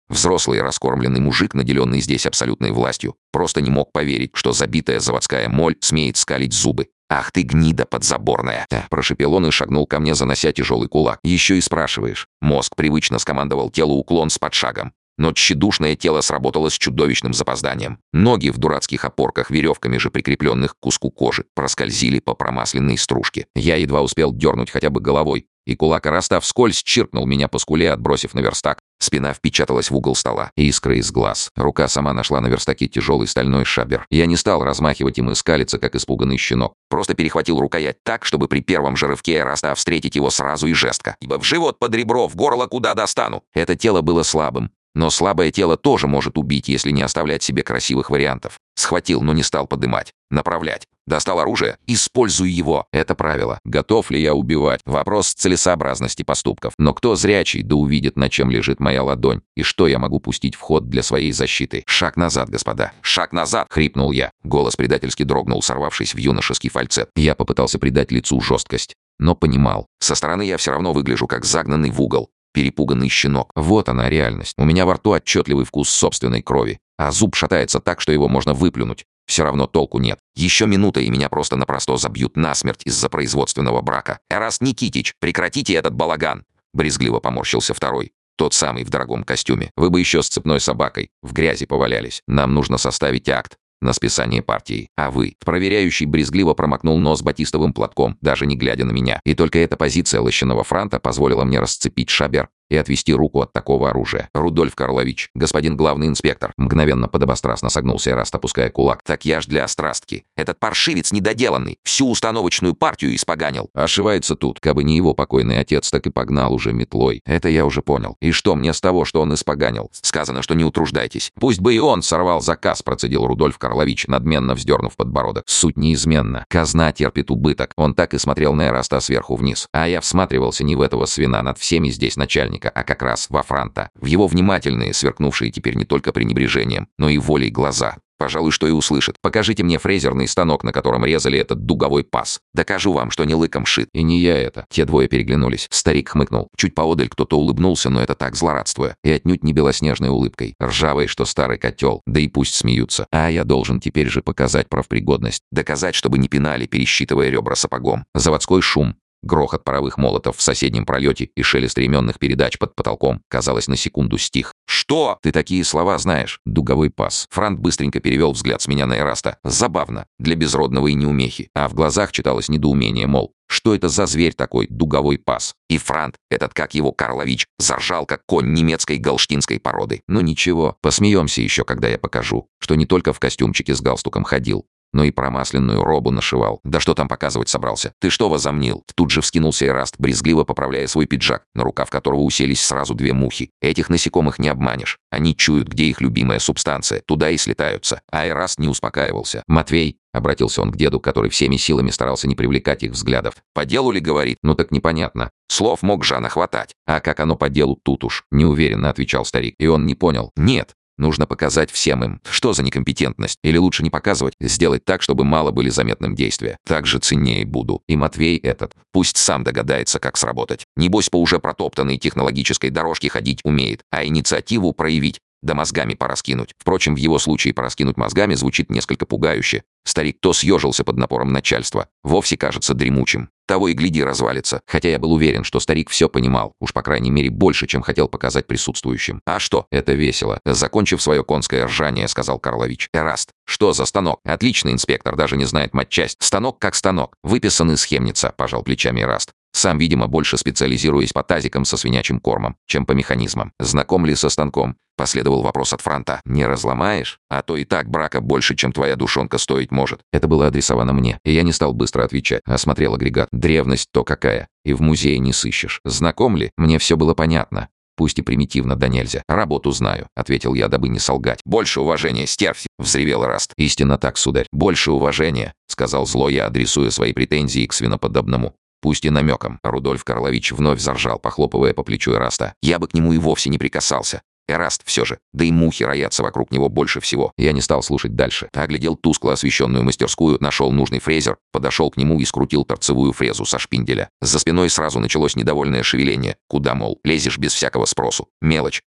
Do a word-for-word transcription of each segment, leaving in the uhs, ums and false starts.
Взрослый раскормленный мужик, наделенный здесь абсолютной властью, просто не мог поверить, что забитая заводская моль смеет скалить зубы. «Ах ты, гнида подзаборная!» — прошепел он и шагнул ко мне, занося тяжелый кулак. «Еще и спрашиваешь». Мозг привычно скомандовал телу уклон с подшагом. Но тщедушное тело сработало с чудовищным запозданием. Ноги в дурацких опорках, веревками же прикрепленных к куску кожи, проскользили по промасленной стружке. Я едва успел дернуть хотя бы головой, и кулак Эраста вскользь чиркнул меня по скуле, отбросив на верстак. Спина впечаталась в угол стола. Искры из глаз. Рука сама нашла на верстаке тяжелый стальной шабер. Я не стал размахивать им и скалиться, как испуганный щенок. Просто перехватил рукоять так, чтобы при первом же рывке Эраста встретить его сразу и жестко. Ибо в живот под ребро, в горло куда достану. Это тело было слабым. Но слабое тело тоже может убить, если не оставлять себе красивых вариантов. Схватил, но не стал подымать. Направлять. Достал оружие. Используй его. Это правило. Готов ли я убивать? Вопрос целесообразности поступков. Но кто зрячий, да увидит, на чем лежит моя ладонь, и что я могу пустить в ход для своей защиты. Шаг назад, господа. Шаг назад! Хрипнул я. Голос предательски дрогнул, сорвавшись в юношеский фальцет. Я попытался придать лицу жесткость, но понимал. Со стороны я все равно выгляжу как загнанный в угол. Перепуганный щенок. Вот она реальность. У меня во рту отчетливый вкус собственной крови. А зуб шатается так, что его можно выплюнуть. Все равно толку нет. Еще минута, и меня просто-напросто забьют насмерть из-за производственного брака. «Эраст Никитич, прекратите этот балаган!» Брезгливо поморщился второй. Тот самый в дорогом костюме. Вы бы еще с цепной собакой в грязи повалялись. Нам нужно составить акт на списание партии. А вы?» Проверяющий брезгливо промокнул нос батистовым платком, даже не глядя на меня. И только эта позиция лощеного франта позволила мне расцепить шабер и отвести руку от такого оружия. «Рудольф Карлович, господин главный инспектор», мгновенно подобострастно согнулся Эраст, опуская кулак. «Так я ж для острастки. Этот паршивец недоделанный. Всю установочную партию испоганил». Ошивается тут. Кабы не его покойный отец, так и погнал уже метлой. Это я уже понял. И что мне с того, что он испоганил? Сказано, что не утруждайтесь. Пусть бы и он сорвал заказ, процедил Рудольф Карлович, надменно вздернув подбородок. Суть неизменна. Казна терпит убыток. Он так и смотрел на Эраста сверху вниз. А я всматривался не в этого свина над всеми здесь начальника, а как раз во франта. В его внимательные, сверкнувшие теперь не только пренебрежением, но и волей глаза. Пожалуй, что и услышит. «Покажите мне фрезерный станок, на котором резали этот дуговой паз. Докажу вам, что не лыком шит». И не я это. Те двое переглянулись. Старик хмыкнул. Чуть поодаль кто-то улыбнулся, но это так, злорадствуя. И отнюдь не белоснежной улыбкой. Ржавой, что старый котел. Да и пусть смеются. А я должен теперь же показать профпригодность. Доказать, чтобы не пинали, пересчитывая ребра сапогом. Заводской шум. Грохот паровых молотов в соседнем пролете и шелест ременных передач под потолком, казалось, на секунду стих. «Что? Ты такие слова знаешь?» Дуговой паз. Франт быстренько перевел взгляд с меня на Эраста. Забавно. Для безродного и неумехи. А в глазах читалось недоумение, мол, что это за зверь такой, дуговой паз? И Франт, этот как его Карлович, заржал, как конь немецкой галштинской породы. Ну ничего, посмеемся еще, когда я покажу, что не только в костюмчике с галстуком ходил, но и промасленную робу нашивал. Да что там показывать собрался? Ты что возомнил? Тут же вскинулся Эраст, брезгливо поправляя свой пиджак, на рукав которого уселись сразу две мухи. Этих насекомых не обманешь. Они чуют, где их любимая субстанция. Туда и слетаются. А Эраст не успокаивался. «Матвей», — обратился он к деду, который всеми силами старался не привлекать их взглядов. «По делу ли говорит? Ну так непонятно. Слов мог Жана хватать. А как оно по делу тут уж?» — неуверенно отвечал старик. И он не понял. «Нет. Нужно показать всем им, что за некомпетентность. Или лучше не показывать, сделать так, чтобы мало были заметным действия. Так же ценнее буду. И Матвей этот, пусть сам догадается, как сработать. Небось, по уже протоптанной технологической дорожке ходить умеет, а инициативу проявить, да мозгами пораскинуть. Впрочем, в его случае пораскинуть мозгами звучит несколько пугающе. Старик то съежился под напором начальства, вовсе кажется дремучим. Того и гляди развалится. Хотя я был уверен, что старик все понимал. Уж по крайней мере больше, чем хотел показать присутствующим. «А что? Это весело». Закончив свое конское ржание, сказал Карлович. «Эраст, что за станок?» «Отлично, инспектор, даже не знает матчасть. Станок как станок. Выписан из Хемница», — пожал плечами Эраст. Сам, видимо, больше специализируясь по тазикам со свинячьим кормом, чем по механизмам. «Знаком ли со станком?» — последовал вопрос от Франта. «Не разломаешь? А то и так брака больше, чем твоя душонка стоить может». Это было адресовано мне, и я не стал быстро отвечать. Осмотрел агрегат. Древность то какая. И в музее не сыщешь. Знаком ли? Мне все было понятно. Пусть и примитивно да нельзя. «Работу знаю», — ответил я, дабы не солгать. «Больше уважения, стервь!» — взревел Эраст. «Истинно так, сударь. Больше уважения», — сказал зло я, адресуя свои претензии к свиноподобному. Пусть и намеком. Рудольф Карлович вновь заржал, похлопывая по плечу Эраста. Я бы к нему и вовсе не прикасался. Эраст все же, да и мухи роятся вокруг него больше всего. Я не стал слушать дальше. Оглядел тускло освещенную мастерскую, нашел нужный фрезер, подошел к нему и скрутил торцевую фрезу со шпинделя. За спиной сразу началось недовольное шевеление. Куда, мол, лезешь без всякого спросу? Мелочь.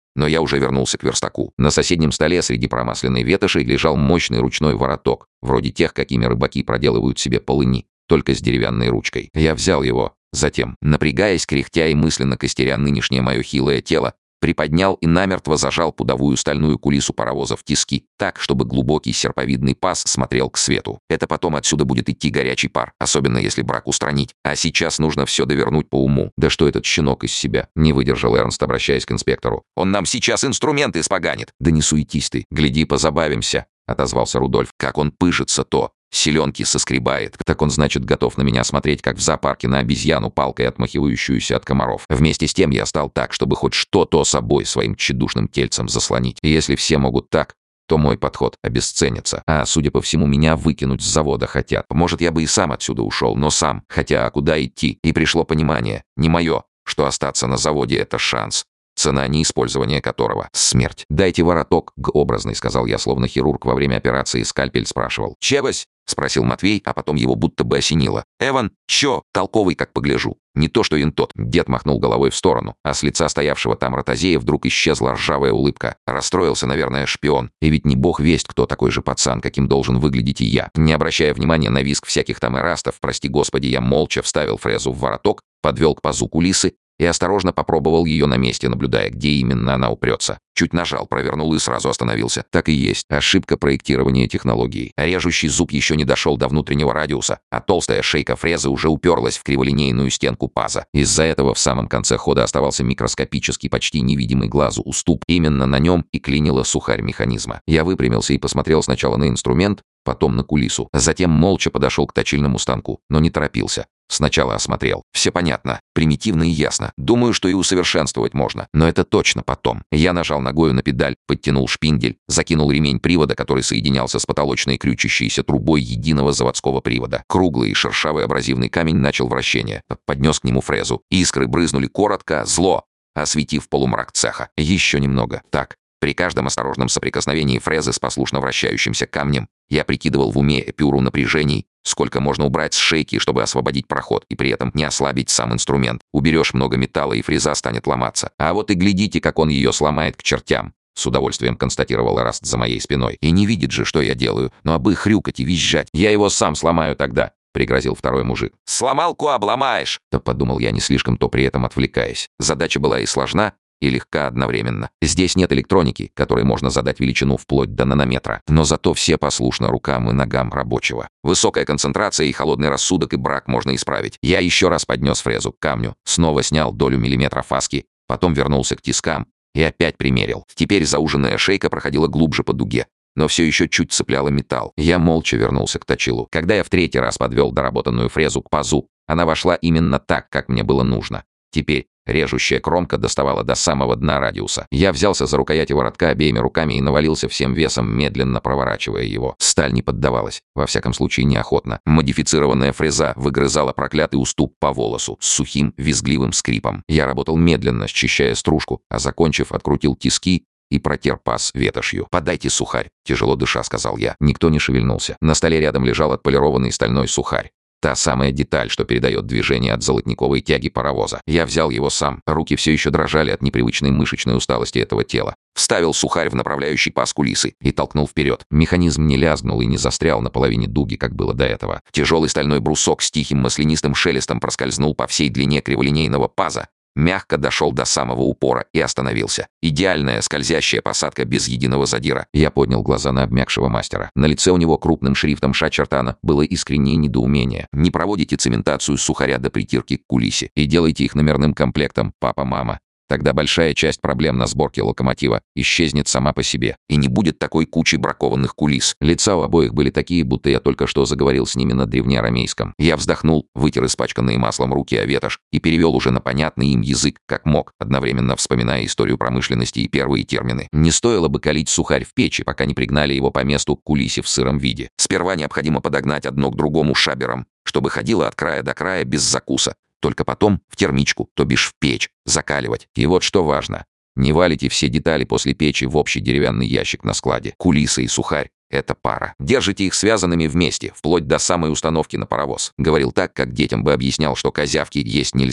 Но я уже вернулся к верстаку. На соседнем столе среди промасленной ветоши лежал мощный ручной вороток, вроде тех, какими рыбаки проделывают себе полыни, только с деревянной ручкой. Я взял его. Затем, напрягаясь, кряхтя и мысленно костеря нынешнее мое хилое тело, приподнял и намертво зажал пудовую стальную кулису паровоза в тиски, так, чтобы глубокий серповидный паз смотрел к свету. Это потом отсюда будет идти горячий пар, особенно если брак устранить. А сейчас нужно все довернуть по уму. Да что этот щенок из себя? Не выдержал Эрнст, обращаясь к инспектору. Он нам сейчас инструменты испоганит. Да не суетись ты. Гляди, позабавимся, отозвался Рудольф. Как он пыжится-то. Селенки соскребает. Так он, значит, готов на меня смотреть, как в зоопарке на обезьяну, палкой отмахивающуюся от комаров. Вместе с тем я стал так, чтобы хоть что-то собой своим тщедушным тельцем заслонить. И если все могут так, то мой подход обесценится. А, судя по всему, меня выкинуть с завода хотят. Может, я бы и сам отсюда ушел, но сам. Хотя, а куда идти? И пришло понимание, не мое, что остаться на заводе — это шанс. Цена неиспользования которого — смерть. «Дайте вороток, г-образный», — сказал я, словно хирург во время операции скальпель спрашивал. «Чебось?» — спросил Матвей, а потом его будто бы осенило. «Эван, чё? Толковый, как погляжу». Не то что ентот. Дед махнул головой в сторону, а с лица стоявшего там ротозея вдруг исчезла ржавая улыбка. Расстроился, наверное, шпион. И ведь не бог весть, кто такой же пацан, каким должен выглядеть и я. Не обращая внимания на визг всяких там эрастов, прости господи, я молча вставил фрезу в вороток, подвел к пазу кулисы и осторожно попробовал ее на месте, наблюдая, где именно она упрется. Чуть нажал, провернул и сразу остановился. Так и есть. Ошибка проектирования технологии. Режущий зуб еще не дошел до внутреннего радиуса, а толстая шейка фрезы уже уперлась в криволинейную стенку паза. Из-за этого в самом конце хода оставался микроскопический, почти невидимый глазу уступ. Именно на нем и клинила сухарь механизма. Я выпрямился и посмотрел сначала на инструмент, потом на кулису. Затем молча подошел к точильному станку, но не торопился. Сначала осмотрел. Все понятно, примитивно и ясно. Думаю, что и усовершенствовать можно. Но это точно потом. Я нажал ногою на педаль, подтянул шпиндель, закинул ремень привода, который соединялся с потолочной крючащейся трубой единого заводского привода. Круглый и шершавый абразивный камень начал вращение. Поднес к нему фрезу. Искры брызнули коротко, зло, осветив полумрак цеха. Еще немного. Так. При каждом осторожном соприкосновении фрезы с послушно вращающимся камнем я прикидывал в уме эпюру напряжений, сколько можно убрать с шейки, чтобы освободить проход, и при этом не ослабить сам инструмент. Уберешь много металла, и фреза станет ломаться. А вот и глядите, как он ее сломает к чертям. С удовольствием констатировал Эраст за моей спиной. И не видит же, что я делаю. Но абы хрюкать и визжать. Я его сам сломаю тогда. — пригрозил второй мужик. «Сломалку обломаешь!» — то подумал я, не слишком-то при этом отвлекаясь. Задача была и сложна, и легка одновременно. Здесь нет электроники, которой можно задать величину вплоть до нанометра, но зато все послушно рукам и ногам рабочего. Высокая концентрация и холодный рассудок и брак можно исправить. Я еще раз поднес фрезу к камню, снова снял долю миллиметра фаски, потом вернулся к тискам и опять примерил. Теперь зауженная шейка проходила глубже по дуге, но все еще чуть цепляла металл. Я молча вернулся к точилу. Когда я в третий раз подвел доработанную фрезу к пазу, она вошла именно так, как мне было нужно. Теперь режущая кромка доставала до самого дна радиуса. Я взялся за рукояти воротка обеими руками и навалился всем весом, медленно проворачивая его. Сталь не поддавалась, во всяком случае неохотно. Модифицированная фреза выгрызала проклятый уступ по волосу с сухим, визгливым скрипом. Я работал медленно, счищая стружку, а закончив, открутил тиски и протер паз ветошью. «Подайте сухарь», — тяжело дыша сказал я. Никто не шевельнулся. На столе рядом лежал отполированный стальной сухарь. Та самая деталь, что передает движение от золотниковой тяги паровоза. Я взял его сам. Руки все еще дрожали от непривычной мышечной усталости этого тела. Вставил сухарь в направляющий паз кулисы и толкнул вперед. Механизм не лязгнул и не застрял на половине дуги, как было до этого. Тяжелый стальной брусок с тихим маслянистым шелестом проскользнул по всей длине криволинейного паза, мягко дошел до самого упора и остановился. Идеальная скользящая посадка без единого задира. Я поднял глаза на обмякшего мастера. На лице у него крупным шрифтом Шачертана было искреннее недоумение. «Не проводите цементацию сухаря до притирки к кулисе и делайте их номерным комплектом, папа-мама. Тогда большая часть проблем на сборке локомотива исчезнет сама по себе. И не будет такой кучи бракованных кулис». Лица у обоих были такие, будто я только что заговорил с ними на древнеарамейском. Я вздохнул, вытер испачканные маслом руки о ветошь и перевел уже на понятный им язык, как мог, одновременно вспоминая историю промышленности и первые термины. Не стоило бы калить сухарь в печи, пока не пригнали его по месту к кулисе в сыром виде. Сперва необходимо подогнать одно к другому шабером, чтобы ходило от края до края без закуса. Только потом в термичку, то бишь в печь, закаливать. И вот что важно. Не валите все детали после печи в общий деревянный ящик на складе. Кулиса и сухарь — это пара. Держите их связанными вместе, вплоть до самой установки на паровоз. Говорил так, как детям бы объяснял, что козявки есть нельзя.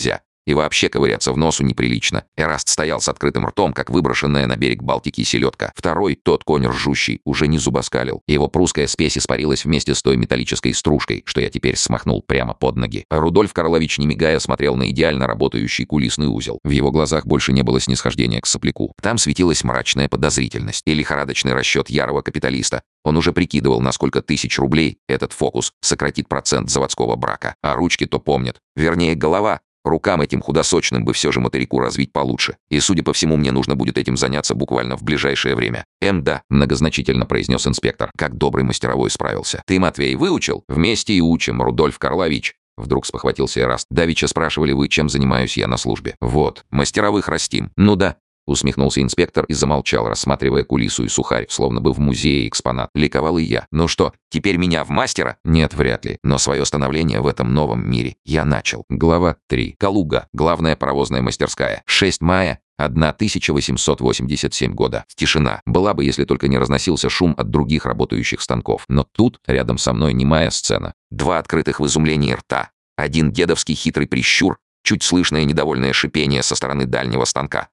И вообще ковыряться в носу неприлично. Эраст стоял с открытым ртом, как выброшенная на берег Балтики селедка. Второй, тот конь ржущий, уже не зубоскалил. Его прусская спесь испарилась вместе с той металлической стружкой, что я теперь смахнул прямо под ноги. А Рудольф Карлович, не мигая, смотрел на идеально работающий кулисный узел. В его глазах больше не было снисхождения к сопляку. Там светилась мрачная подозрительность и лихорадочный расчет ярого капиталиста. Он уже прикидывал, на сколько тысяч рублей этот фокус сократит процент заводского брака. А ручки-то помнят. Вернее, голова. Рукам этим худосочным бы все же моторику развить получше. И, судя по всему, мне нужно будет этим заняться буквально в ближайшее время. «Эм, да», — многозначительно произнес инспектор. Как добрый мастеровой справился. «Ты, Матвей, выучил? Вместе и учим, Рудольф Карлович». Вдруг спохватился Эраст. «Давеча спрашивали вы, чем занимаюсь я на службе». «Вот, мастеровых растим». «Ну да». Усмехнулся инспектор и замолчал, рассматривая кулису и сухарь, словно бы в музее экспонат. Ликовал и я. «Ну что, теперь меня в мастера?» «Нет, вряд ли. Но свое становление в этом новом мире я начал». Глава три. Калуга. Главная паровозная мастерская. шестого мая тысяча восемьсот восемьдесят седьмого года. Тишина. Была бы, если только не разносился шум от других работающих станков. Но тут, рядом со мной, немая сцена. Два открытых в изумлении рта. Один дедовский хитрый прищур, чуть слышное недовольное шипение со стороны дальнего станка.